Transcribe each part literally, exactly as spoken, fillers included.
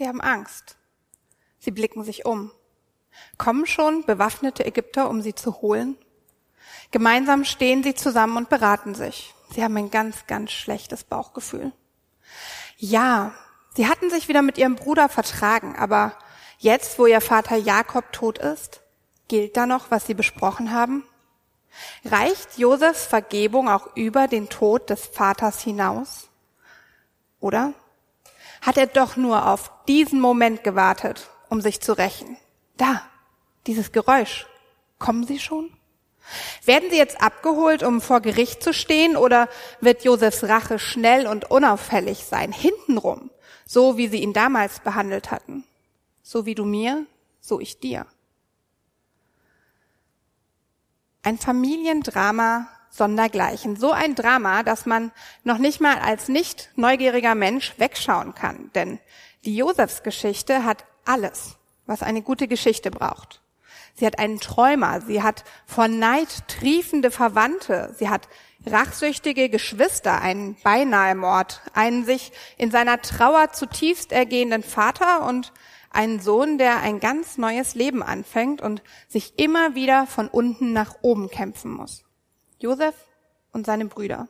Sie haben Angst. Sie blicken sich um. Kommen schon bewaffnete Ägypter, um sie zu holen? Gemeinsam stehen sie zusammen und beraten sich. Sie haben ein ganz, ganz schlechtes Bauchgefühl. Ja, sie hatten sich wieder mit ihrem Bruder vertragen, aber jetzt, wo ihr Vater Jakob tot ist, gilt da noch, was sie besprochen haben? Reicht Josefs Vergebung auch über den Tod des Vaters hinaus? Oder hat er doch nur auf diesen Moment gewartet, um sich zu rächen? Da, dieses Geräusch. Kommen sie schon? Werden sie jetzt abgeholt, um vor Gericht zu stehen, oder wird Josefs Rache schnell und unauffällig sein, hintenrum, so wie sie ihn damals behandelt hatten? So wie du mir, so ich dir. Ein Familiendrama sondergleichen. So ein Drama, dass man noch nicht mal als nicht neugieriger Mensch wegschauen kann. Denn die Josefsgeschichte hat alles, was eine gute Geschichte braucht. Sie hat einen Träumer, sie hat vor Neid triefende Verwandte, sie hat rachsüchtige Geschwister, einen Beinahe-Mord, einen sich in seiner Trauer zutiefst ergehenden Vater und einen Sohn, der ein ganz neues Leben anfängt und sich immer wieder von unten nach oben kämpfen muss. Josef und seine Brüder.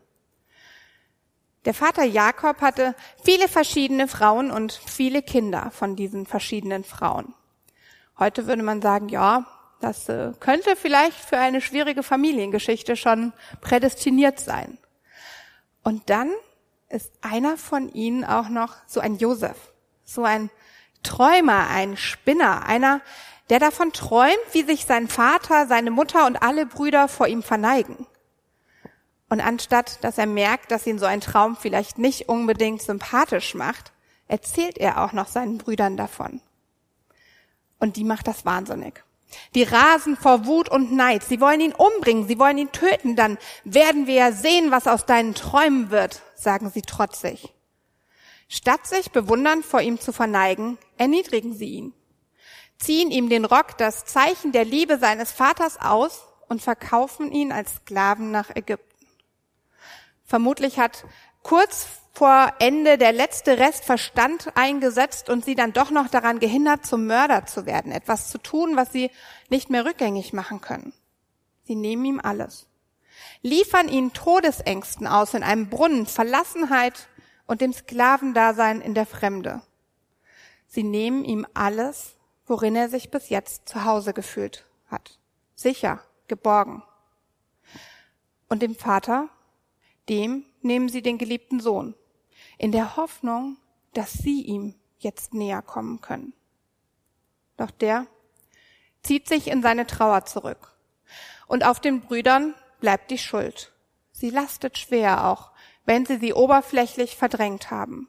Der Vater Jakob hatte viele verschiedene Frauen und viele Kinder von diesen verschiedenen Frauen. Heute würde man sagen, ja, das äh, könnte vielleicht für eine schwierige Familiengeschichte schon prädestiniert sein. Und dann ist einer von ihnen auch noch so ein Josef, so ein Träumer, ein Spinner, einer, der davon träumt, wie sich sein Vater, seine Mutter und alle Brüder vor ihm verneigen. Und anstatt, dass er merkt, dass ihn so ein Traum vielleicht nicht unbedingt sympathisch macht, erzählt er auch noch seinen Brüdern davon. Und die macht das wahnsinnig. Die rasen vor Wut und Neid. Sie wollen ihn umbringen, sie wollen ihn töten. Dann werden wir ja sehen, was aus deinen Träumen wird, sagen sie trotzig. Statt sich bewundernd vor ihm zu verneigen, erniedrigen sie ihn, ziehen ihm den Rock, das Zeichen der Liebe seines Vaters, aus und verkaufen ihn als Sklaven nach Ägypten. Vermutlich hat kurz vor Ende der letzte Rest Verstand eingesetzt und sie dann doch noch daran gehindert, zum Mörder zu werden, etwas zu tun, was sie nicht mehr rückgängig machen können. Sie nehmen ihm alles, liefern ihn Todesängsten aus in einem Brunnen, Verlassenheit und dem Sklavendasein in der Fremde. Sie nehmen ihm alles, worin er sich bis jetzt zu Hause gefühlt hat, sicher, geborgen. Und dem Vater, dem nehmen sie den geliebten Sohn, in der Hoffnung, dass sie ihm jetzt näher kommen können. Doch der zieht sich in seine Trauer zurück. Und auf den Brüdern bleibt die Schuld. Sie lastet schwer, auch wenn sie sie oberflächlich verdrängt haben.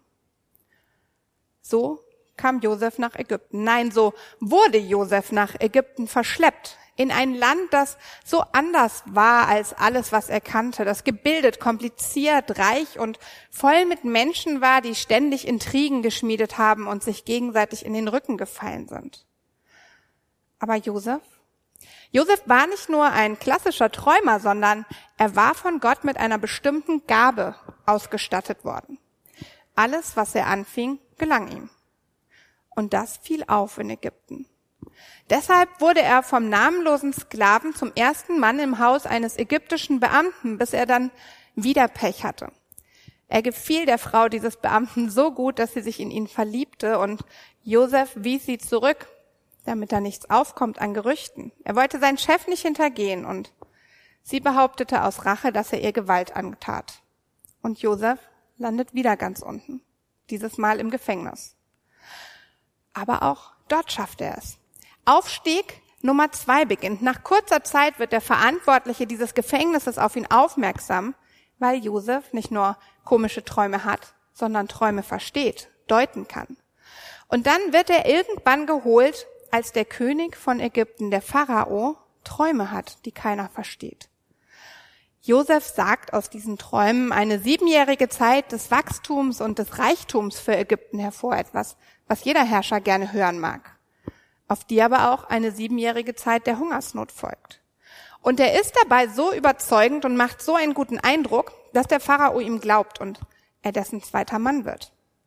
So kam Josef nach Ägypten. Nein, so wurde Josef nach Ägypten verschleppt. In ein Land, das so anders war als alles, was er kannte, das gebildet, kompliziert, reich und voll mit Menschen war, die ständig Intrigen geschmiedet haben und sich gegenseitig in den Rücken gefallen sind. Aber Josef? Josef war nicht nur ein klassischer Träumer, sondern er war von Gott mit einer bestimmten Gabe ausgestattet worden. Alles, was er anfing, gelang ihm. Und das fiel auf in Ägypten. Deshalb wurde er vom namenlosen Sklaven zum ersten Mann im Haus eines ägyptischen Beamten, bis er dann wieder Pech hatte. Er gefiel der Frau dieses Beamten so gut, dass sie sich in ihn verliebte, und Josef wies sie zurück, damit da nichts aufkommt an Gerüchten. Er wollte seinen Chef nicht hintergehen, und sie behauptete aus Rache, dass er ihr Gewalt antat. Und Josef landet wieder ganz unten, dieses Mal im Gefängnis. Aber auch dort schafft er es. Aufstieg Nummer zwei beginnt. Nach kurzer Zeit wird der Verantwortliche dieses Gefängnisses auf ihn aufmerksam, weil Josef nicht nur komische Träume hat, sondern Träume versteht, deuten kann. Und dann wird er irgendwann geholt, als der König von Ägypten, der Pharao, Träume hat, die keiner versteht. Josef sagt aus diesen Träumen eine siebenjährige Zeit des Wachstums und des Reichtums für Ägypten hervor, etwas, was jeder Herrscher gerne hören mag, auf die aber auch eine siebenjährige Zeit der Hungersnot folgt. Und er ist dabei so überzeugend und macht so einen guten Eindruck, dass der Pharao ihm glaubt und er dessen zweiter Mann wird.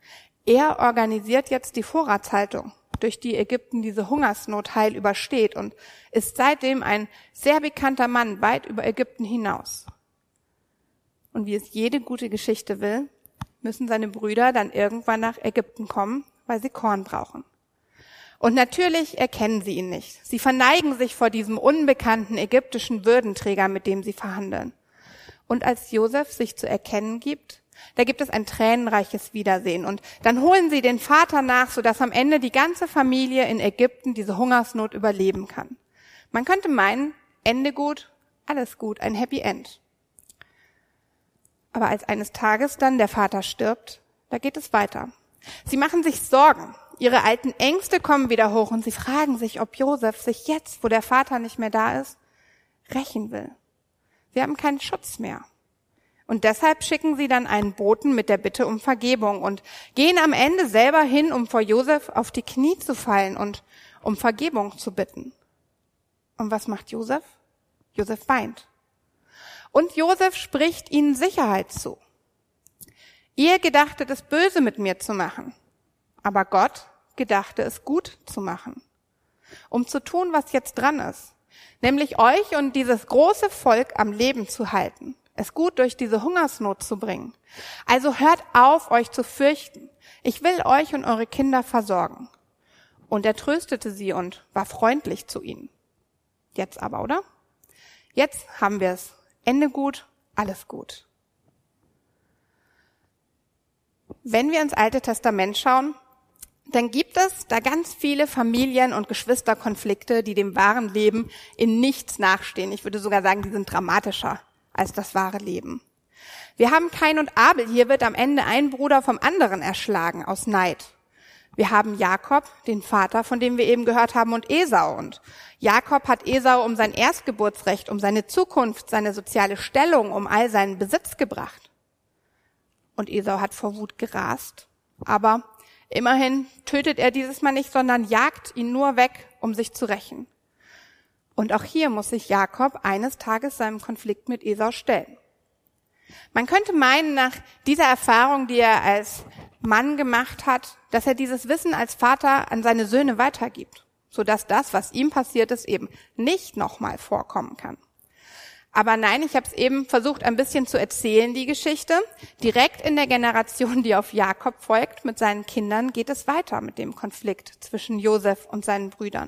Er organisiert jetzt die Vorratshaltung, durch die Ägypten diese Hungersnot heil übersteht und ist seitdem ein sehr bekannter Mann weit über Ägypten hinaus. Und wie es jede gute Geschichte will, müssen seine Brüder dann irgendwann nach Ägypten kommen, weil sie Korn brauchen. Und natürlich erkennen sie ihn nicht. Sie verneigen sich vor diesem unbekannten ägyptischen Würdenträger, mit dem sie verhandeln. Und als Josef sich zu erkennen gibt, da gibt es ein tränenreiches Wiedersehen. Und dann holen sie den Vater nach, sodass am Ende die ganze Familie in Ägypten diese Hungersnot überleben kann. Man könnte meinen, Ende gut, alles gut, ein Happy End. Aber als eines Tages dann der Vater stirbt, da geht es weiter. Sie machen sich Sorgen. Ihre alten Ängste kommen wieder hoch und sie fragen sich, ob Josef sich jetzt, wo der Vater nicht mehr da ist, rächen will. Sie haben keinen Schutz mehr. Und deshalb schicken sie dann einen Boten mit der Bitte um Vergebung und gehen am Ende selber hin, um vor Josef auf die Knie zu fallen und um Vergebung zu bitten. Und was macht Josef? Josef weint. Und Josef spricht ihnen Sicherheit zu. Ihr gedachtet es böse mit mir zu machen, aber Gott gedachte es gut zu machen, um zu tun, was jetzt dran ist, nämlich euch und dieses große Volk am Leben zu halten, es gut durch diese Hungersnot zu bringen. Also hört auf, euch zu fürchten. Ich will euch und eure Kinder versorgen. Und er tröstete sie und war freundlich zu ihnen. Jetzt aber, oder? Jetzt haben wir es. Ende gut, alles gut. Wenn wir ins Alte Testament schauen, dann gibt es da ganz viele Familien- und Geschwisterkonflikte, die dem wahren Leben in nichts nachstehen. Ich würde sogar sagen, die sind dramatischer als das wahre Leben. Wir haben Kain und Abel. Hier wird am Ende ein Bruder vom anderen erschlagen aus Neid. Wir haben Jakob, den Vater, von dem wir eben gehört haben, und Esau. Und Jakob hat Esau um sein Erstgeburtsrecht, um seine Zukunft, seine soziale Stellung, um all seinen Besitz gebracht. Und Esau hat vor Wut gerast. Aber immerhin tötet er dieses Mal nicht, sondern jagt ihn nur weg, um sich zu rächen. Und auch hier muss sich Jakob eines Tages seinem Konflikt mit Esau stellen. Man könnte meinen, nach dieser Erfahrung, die er als Mann gemacht hat, dass er dieses Wissen als Vater an seine Söhne weitergibt, sodass das, was ihm passiert ist, eben nicht nochmal vorkommen kann. Aber nein, ich habe es eben versucht, ein bisschen zu erzählen, die Geschichte. Direkt in der Generation, die auf Jakob folgt, mit seinen Kindern, geht es weiter mit dem Konflikt zwischen Josef und seinen Brüdern.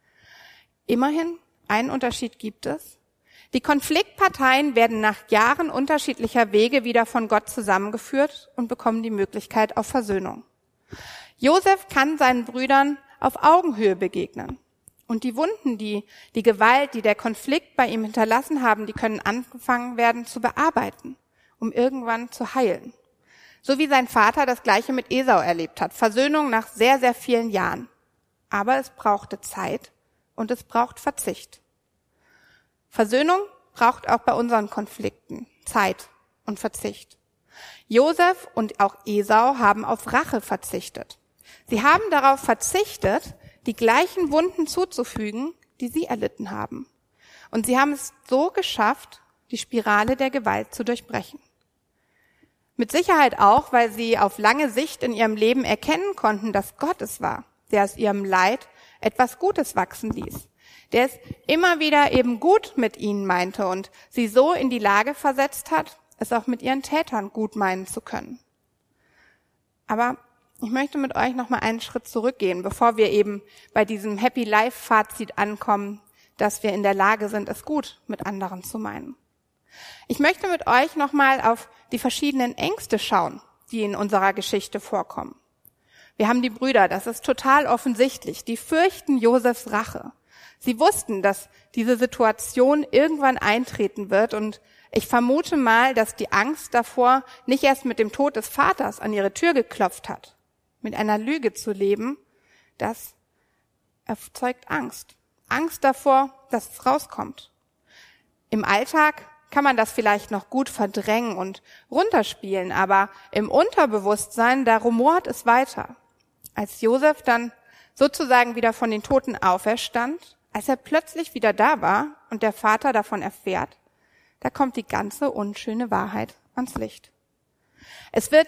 Immerhin, einen Unterschied gibt es. Die Konfliktparteien werden nach Jahren unterschiedlicher Wege wieder von Gott zusammengeführt und bekommen die Möglichkeit auf Versöhnung. Josef kann seinen Brüdern auf Augenhöhe begegnen. Und die Wunden, die die Gewalt, die der Konflikt bei ihm hinterlassen haben, die können angefangen werden zu bearbeiten, um irgendwann zu heilen. So wie sein Vater das Gleiche mit Esau erlebt hat. Versöhnung nach sehr, sehr vielen Jahren. Aber es brauchte Zeit und es braucht Verzicht. Versöhnung braucht auch bei unseren Konflikten Zeit und Verzicht. Josef und auch Esau haben auf Rache verzichtet. Sie haben darauf verzichtet, die gleichen Wunden zuzufügen, die sie erlitten haben. Und sie haben es so geschafft, die Spirale der Gewalt zu durchbrechen. Mit Sicherheit auch, weil sie auf lange Sicht in ihrem Leben erkennen konnten, dass Gott es war, der aus ihrem Leid etwas Gutes wachsen ließ, der es immer wieder eben gut mit ihnen meinte und sie so in die Lage versetzt hat, es auch mit ihren Tätern gut meinen zu können. Aber ich möchte mit euch noch mal einen Schritt zurückgehen, bevor wir eben bei diesem Happy Life Fazit ankommen, dass wir in der Lage sind, es gut mit anderen zu meinen. Ich möchte mit euch noch mal auf die verschiedenen Ängste schauen, die in unserer Geschichte vorkommen. Wir haben die Brüder, das ist total offensichtlich, die fürchten Josefs Rache. Sie wussten, dass diese Situation irgendwann eintreten wird und ich vermute mal, dass die Angst davor nicht erst mit dem Tod des Vaters an ihre Tür geklopft hat. Mit einer Lüge zu leben, das erzeugt Angst. Angst davor, dass es rauskommt. Im Alltag kann man das vielleicht noch gut verdrängen und runterspielen, aber im Unterbewusstsein, da rumort es weiter. Als Josef dann sozusagen wieder von den Toten auferstand, als er plötzlich wieder da war und der Vater davon erfährt, da kommt die ganze unschöne Wahrheit ans Licht. Es wird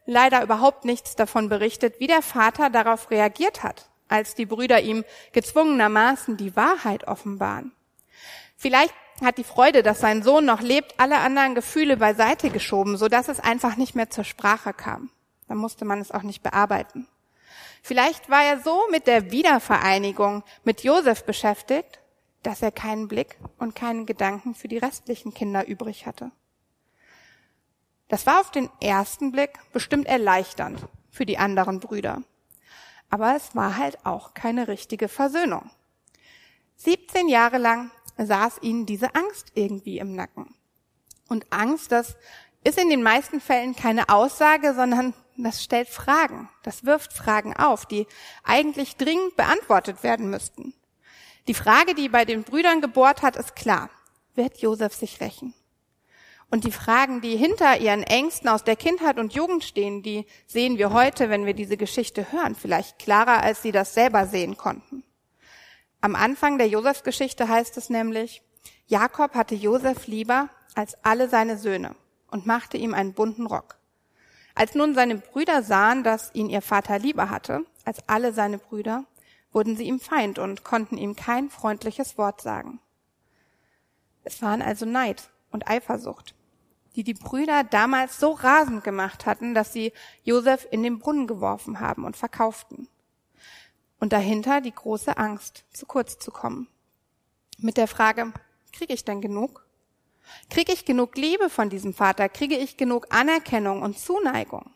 leider überhaupt nichts davon berichtet, wie der Vater darauf reagiert hat, als die Brüder ihm gezwungenermaßen die Wahrheit offenbaren. Vielleicht hat die Freude, dass sein Sohn noch lebt, alle anderen Gefühle beiseite geschoben, sodass es einfach nicht mehr zur Sprache kam. Dann musste man es auch nicht bearbeiten. Vielleicht war er so mit der Wiedervereinigung mit Josef beschäftigt, dass er keinen Blick und keinen Gedanken für die restlichen Kinder übrig hatte. Das war auf den ersten Blick bestimmt erleichternd für die anderen Brüder. Aber es war halt auch keine richtige Versöhnung. siebzehn Jahre lang saß ihnen diese Angst irgendwie im Nacken. Und Angst, das ist in den meisten Fällen keine Aussage, sondern das stellt Fragen. Das wirft Fragen auf, die eigentlich dringend beantwortet werden müssten. Die Frage, die bei den Brüdern gebohrt hat, ist klar. Wird Josef sich rächen? Und die Fragen, die hinter ihren Ängsten aus der Kindheit und Jugend stehen, die sehen wir heute, wenn wir diese Geschichte hören, vielleicht klarer, als sie das selber sehen konnten. Am Anfang der Josefsgeschichte heißt es nämlich, Jakob hatte Josef lieber als alle seine Söhne und machte ihm einen bunten Rock. Als nun seine Brüder sahen, dass ihn ihr Vater lieber hatte als alle seine Brüder, wurden sie ihm Feind und konnten ihm kein freundliches Wort sagen. Es waren also Neid und Eifersucht, die die Brüder damals so rasend gemacht hatten, dass sie Josef in den Brunnen geworfen haben und verkauften. Und dahinter die große Angst, zu kurz zu kommen. Mit der Frage, kriege ich denn genug? Kriege ich genug Liebe von diesem Vater? Kriege ich genug Anerkennung und Zuneigung?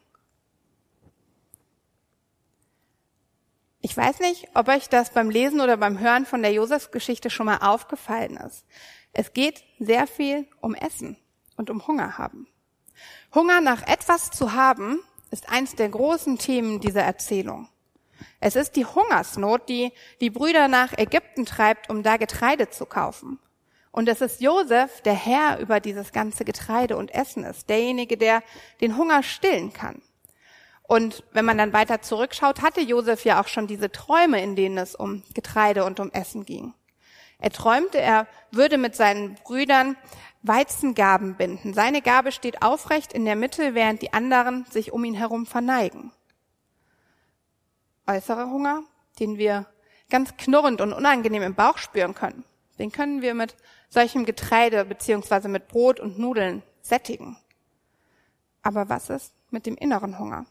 Ich weiß nicht, ob euch das beim Lesen oder beim Hören von der Josefsgeschichte schon mal aufgefallen ist. Es geht sehr viel um Essen und um Hunger haben. Hunger nach etwas zu haben, ist eins der großen Themen dieser Erzählung. Es ist die Hungersnot, die die Brüder nach Ägypten treibt, um da Getreide zu kaufen. Und es ist Josef, der Herr über dieses ganze Getreide und Essen ist, derjenige, der den Hunger stillen kann. Und wenn man dann weiter zurückschaut, hatte Josef ja auch schon diese Träume, in denen es um Getreide und um Essen ging. Er träumte, er würde mit seinen Brüdern Weizengaben binden. Seine Gabe steht aufrecht in der Mitte, während die anderen sich um ihn herum verneigen. Äußerer Hunger, den wir ganz knurrend und unangenehm im Bauch spüren können, den können wir mit solchem Getreide beziehungsweise mit Brot und Nudeln sättigen. Aber was ist mit dem inneren Hunger?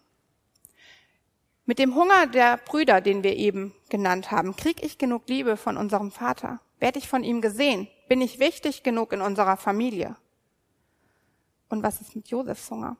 Mit dem Hunger der Brüder, den wir eben genannt haben, kriege ich genug Liebe von unserem Vater? Werde ich von ihm gesehen? Bin ich wichtig genug in unserer Familie? Und was ist mit Josefs Hunger?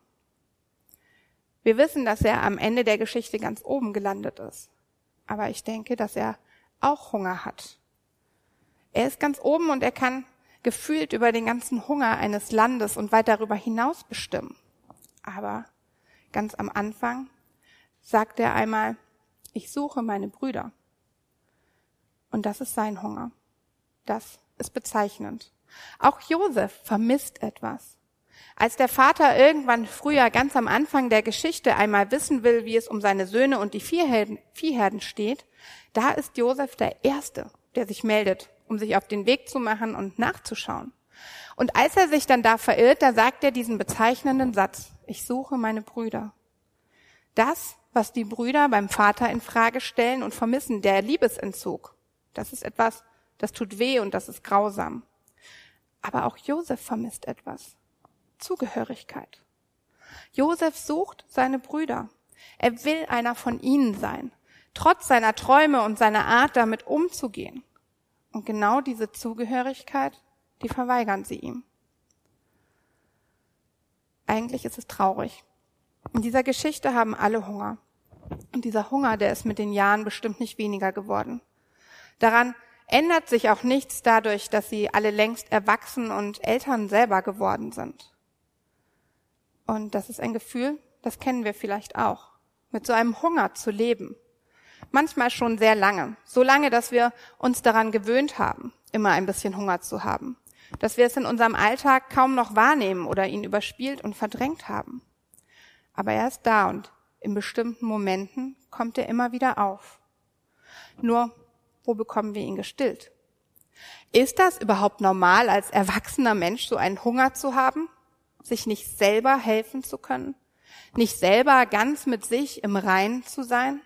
Wir wissen, dass er am Ende der Geschichte ganz oben gelandet ist. Aber ich denke, dass er auch Hunger hat. Er ist ganz oben und er kann gefühlt über den ganzen Hunger eines Landes und weit darüber hinaus bestimmen. Aber ganz am Anfang sagt er einmal, ich suche meine Brüder. Und das ist sein Hunger. Das ist bezeichnend. Auch Josef vermisst etwas. Als der Vater irgendwann früher ganz am Anfang der Geschichte einmal wissen will, wie es um seine Söhne und die Viehherden, Viehherden steht, da ist Josef der Erste, der sich meldet, um sich auf den Weg zu machen und nachzuschauen. Und als er sich dann da verirrt, da sagt er diesen bezeichnenden Satz, ich suche meine Brüder. Das, was die Brüder beim Vater in Frage stellen und vermissen, der Liebesentzug, das ist etwas, das tut weh und das ist grausam. Aber auch Josef vermisst etwas. Zugehörigkeit. Josef sucht seine Brüder. Er will einer von ihnen sein, trotz seiner Träume und seiner Art, damit umzugehen. Und genau diese Zugehörigkeit, die verweigern sie ihm. Eigentlich ist es traurig. In dieser Geschichte haben alle Hunger. Und dieser Hunger, der ist mit den Jahren bestimmt nicht weniger geworden. Daran ändert sich auch nichts dadurch, dass sie alle längst erwachsen und Eltern selber geworden sind. Und das ist ein Gefühl, das kennen wir vielleicht auch, mit so einem Hunger zu leben. Manchmal schon sehr lange, so lange, dass wir uns daran gewöhnt haben, immer ein bisschen Hunger zu haben, dass wir es in unserem Alltag kaum noch wahrnehmen oder ihn überspielt und verdrängt haben. Aber er ist da und in bestimmten Momenten kommt er immer wieder auf. Nur, wo bekommen wir ihn gestillt? Ist das überhaupt normal, als erwachsener Mensch so einen Hunger zu haben? Sich nicht selber helfen zu können, nicht selber ganz mit sich im Reinen zu sein?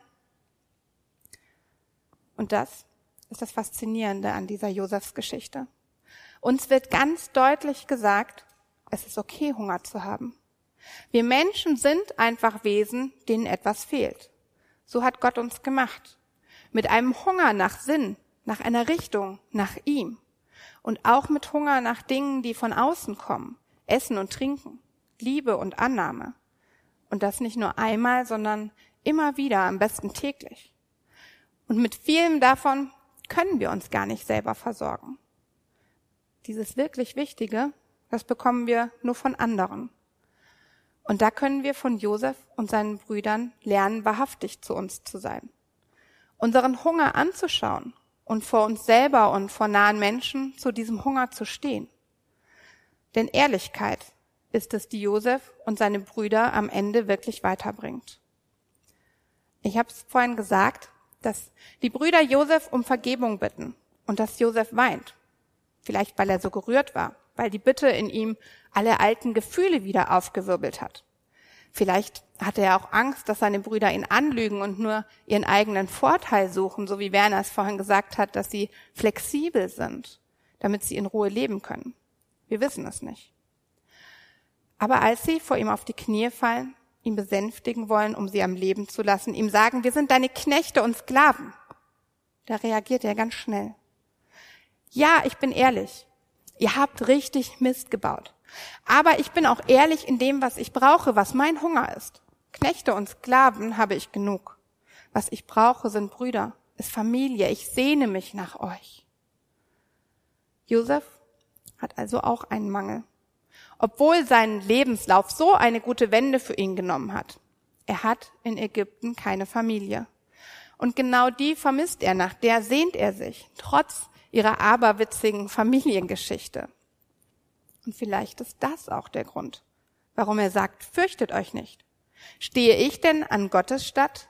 Und das ist das Faszinierende an dieser Josefsgeschichte. Uns wird ganz deutlich gesagt, es ist okay, Hunger zu haben. Wir Menschen sind einfach Wesen, denen etwas fehlt. So hat Gott uns gemacht. Mit einem Hunger nach Sinn, nach einer Richtung, nach ihm. Und auch mit Hunger nach Dingen, die von außen kommen. Essen und Trinken, Liebe und Annahme. Und das nicht nur einmal, sondern immer wieder, am besten täglich. Und mit vielem davon können wir uns gar nicht selber versorgen. Dieses wirklich Wichtige, das bekommen wir nur von anderen. Und da können wir von Josef und seinen Brüdern lernen, wahrhaftig zu uns zu sein. Unseren Hunger anzuschauen und vor uns selber und vor nahen Menschen zu diesem Hunger zu stehen. Denn Ehrlichkeit ist es, die Josef und seine Brüder am Ende wirklich weiterbringt. Ich habe es vorhin gesagt, dass die Brüder Josef um Vergebung bitten und dass Josef weint. Vielleicht, weil er so gerührt war, weil die Bitte in ihm alle alten Gefühle wieder aufgewirbelt hat. Vielleicht hatte er auch Angst, dass seine Brüder ihn anlügen und nur ihren eigenen Vorteil suchen, so wie Werner es vorhin gesagt hat, dass sie flexibel sind, damit sie in Ruhe leben können. Wir wissen es nicht. Aber als sie vor ihm auf die Knie fallen, ihn besänftigen wollen, um sie am Leben zu lassen, ihm sagen, wir sind deine Knechte und Sklaven, da reagiert er ganz schnell. Ja, ich bin ehrlich. Ihr habt richtig Mist gebaut. Aber ich bin auch ehrlich in dem, was ich brauche, was mein Hunger ist. Knechte und Sklaven habe ich genug. Was ich brauche, sind Brüder, ist Familie. Ich sehne mich nach euch. Josef hat also auch einen Mangel. Obwohl sein Lebenslauf so eine gute Wende für ihn genommen hat. Er hat in Ägypten keine Familie. Und genau die vermisst er, nach der sehnt er sich, trotz ihrer aberwitzigen Familiengeschichte. Und vielleicht ist das auch der Grund, warum er sagt, fürchtet euch nicht. Stehe ich denn an Gottes Statt?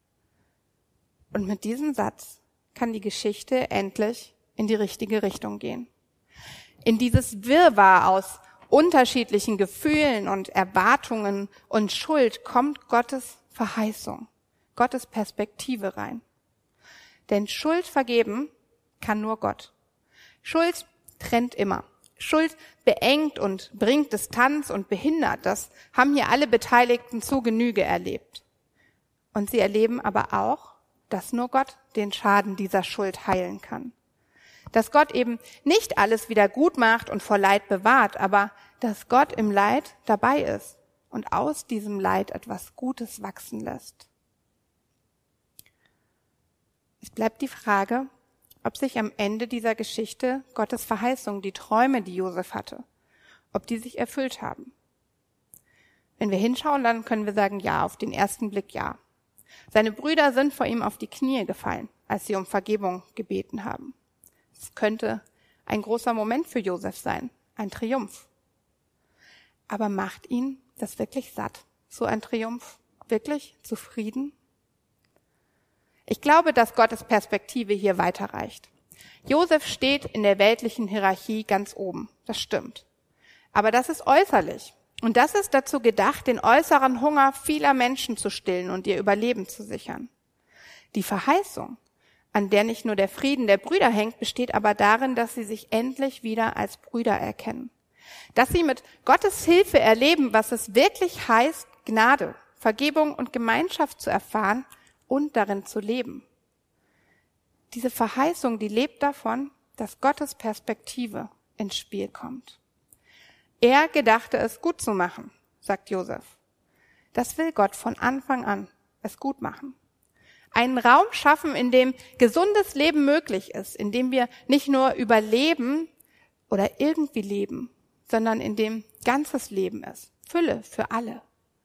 Und mit diesem Satz kann die Geschichte endlich in die richtige Richtung gehen. In dieses Wirrwarr aus unterschiedlichen Gefühlen und Erwartungen und Schuld kommt Gottes Verheißung, Gottes Perspektive rein. Denn Schuld vergeben kann nur Gott. Schuld trennt immer. Schuld beengt und bringt Distanz und behindert. Das haben hier alle Beteiligten zu Genüge erlebt. Und sie erleben aber auch, dass nur Gott den Schaden dieser Schuld heilen kann. Dass Gott eben nicht alles wieder gut macht und vor Leid bewahrt, aber dass Gott im Leid dabei ist und aus diesem Leid etwas Gutes wachsen lässt. Es bleibt die Frage, ob sich am Ende dieser Geschichte Gottes Verheißung, die Träume, die Josef hatte, ob die sich erfüllt haben. Wenn wir hinschauen, dann können wir sagen, ja, auf den ersten Blick ja. Seine Brüder sind vor ihm auf die Knie gefallen, als sie um Vergebung gebeten haben. Es könnte ein großer Moment für Josef sein, ein Triumph. Aber macht ihn das wirklich satt, so ein Triumph, wirklich zufrieden? Ich glaube, dass Gottes Perspektive hier weiterreicht. Josef steht in der weltlichen Hierarchie ganz oben, das stimmt. Aber das ist äußerlich. Und das ist dazu gedacht, den äußeren Hunger vieler Menschen zu stillen und ihr Überleben zu sichern. Die Verheißung, an der nicht nur der Frieden der Brüder hängt, besteht aber darin, dass sie sich endlich wieder als Brüder erkennen. Dass sie mit Gottes Hilfe erleben, was es wirklich heißt, Gnade, Vergebung und Gemeinschaft zu erfahren und darin zu leben. Diese Verheißung, die lebt davon, dass Gottes Perspektive ins Spiel kommt. Er gedachte es gut zu machen, sagt Josef. Das will Gott von Anfang an, es gut machen. Einen Raum schaffen, in dem gesundes Leben möglich ist, in dem wir nicht nur überleben oder irgendwie leben, sondern in dem ganzes Leben ist, Fülle für alle.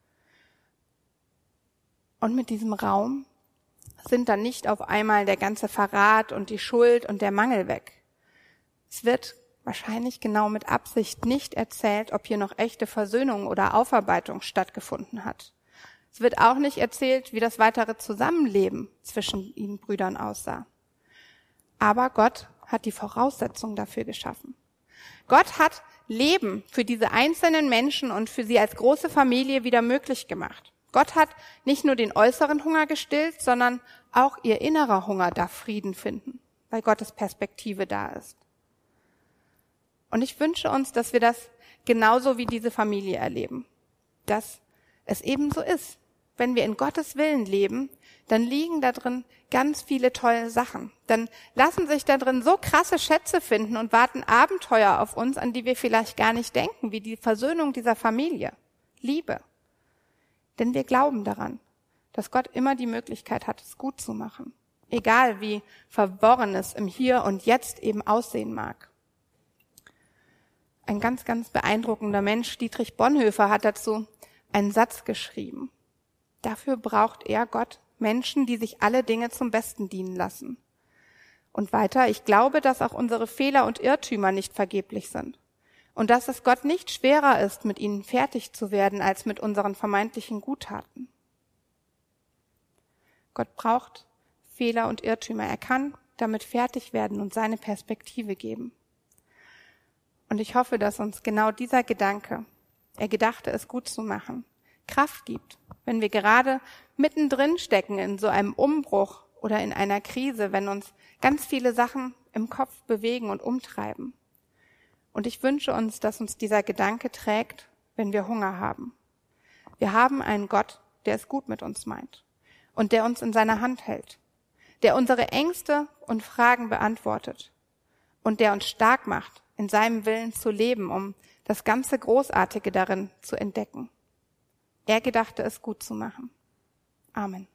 Und mit diesem Raum sind dann nicht auf einmal der ganze Verrat und die Schuld und der Mangel weg. Es wird wahrscheinlich genau mit Absicht nicht erzählt, ob hier noch echte Versöhnung oder Aufarbeitung stattgefunden hat. Es wird auch nicht erzählt, wie das weitere Zusammenleben zwischen ihnen Brüdern aussah. Aber Gott hat die Voraussetzung dafür geschaffen. Gott hat Leben für diese einzelnen Menschen und für sie als große Familie wieder möglich gemacht. Gott hat nicht nur den äußeren Hunger gestillt, sondern auch ihr innerer Hunger darf Frieden finden, weil Gottes Perspektive da ist. Und ich wünsche uns, dass wir das genauso wie diese Familie erleben, dass es eben so ist. Wenn wir in Gottes Willen leben, dann liegen da drin ganz viele tolle Sachen. Dann lassen sich da drin so krasse Schätze finden und warten Abenteuer auf uns, an die wir vielleicht gar nicht denken, wie die Versöhnung dieser Familie, Liebe. Denn wir glauben daran, dass Gott immer die Möglichkeit hat, es gut zu machen, egal wie verworren es im Hier und Jetzt eben aussehen mag. Ein ganz, ganz beeindruckender Mensch, Dietrich Bonhoeffer, hat dazu einen Satz geschrieben. Dafür braucht er, Gott, Menschen, die sich alle Dinge zum Besten dienen lassen. Und weiter, ich glaube, dass auch unsere Fehler und Irrtümer nicht vergeblich sind. Und dass es Gott nicht schwerer ist, mit ihnen fertig zu werden, als mit unseren vermeintlichen Guttaten. Gott braucht Fehler und Irrtümer. Er kann damit fertig werden und seine Perspektive geben. Und ich hoffe, dass uns genau dieser Gedanke, er gedachte, es gut zu machen, Kraft gibt, wenn wir gerade mittendrin stecken in so einem Umbruch oder in einer Krise, wenn uns ganz viele Sachen im Kopf bewegen und umtreiben. Und ich wünsche uns, dass uns dieser Gedanke trägt, wenn wir Hunger haben. Wir haben einen Gott, der es gut mit uns meint und der uns in seiner Hand hält, der unsere Ängste und Fragen beantwortet und der uns stark macht, in seinem Willen zu leben, um das ganze Großartige darin zu entdecken. Er gedachte, es gut zu machen. Amen.